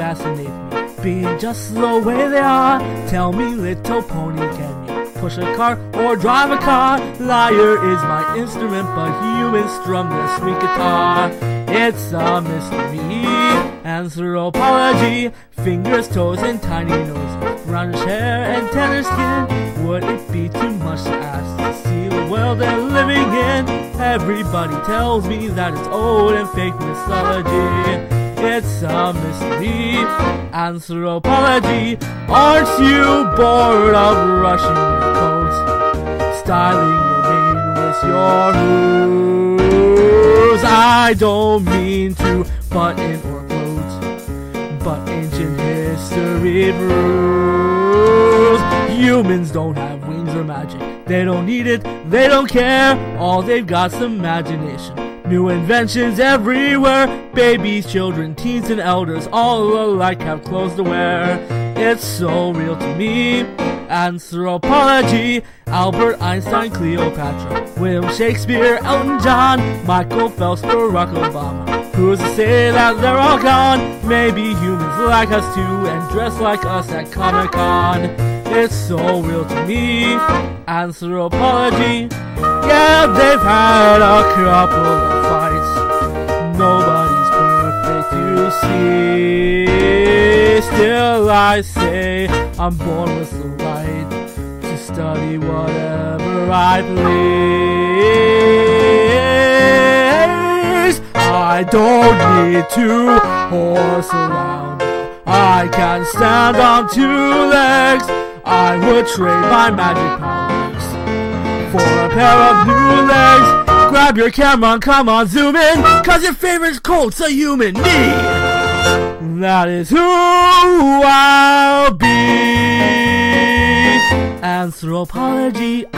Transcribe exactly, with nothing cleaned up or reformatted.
fascinate me, being just the way they are. Tell me, little pony, can you push a car or drive a car? Lyre is my instrument, but humans strum their sweet guitar. It's a mystery. Anthropology, fingers, toes, and tiny noses, roundish hair and tender skin. Would it be too much to ask to see the world they're living in? Everybody tells me that it's old and fake mythology. It's a mystery. Anthropology, aren't you bored of brushing your coats, styling your mane with your hooves? I don't mean to butt in or quote, but ancient history proves humans don't have wings or magic. They don't need it, they don't care. All they've got's imagination. New inventions everywhere. Babies, children, teens, and elders, all alike have clothes to wear. It's so real to me. Anthropology, Albert Einstein, Cleopatra, William Shakespeare, Elton John, Michael Phelps, Barack Obama. Who's to say that they're all gone? Maybe humans like us too and dress like us at Comic-Con. It's so real to me. Anthropology, yeah, they've had a couple of fights. Nobody's perfect to see. Still I say I'm born with the right to study whatever I please. I don't need to horse around. I can stand on two legs. I would trade my magic powers for a pair of new legs. Grab your camera and come on, zoom in, cause your favorite Colt's a human. Me! That is who I'll be. Anthropology,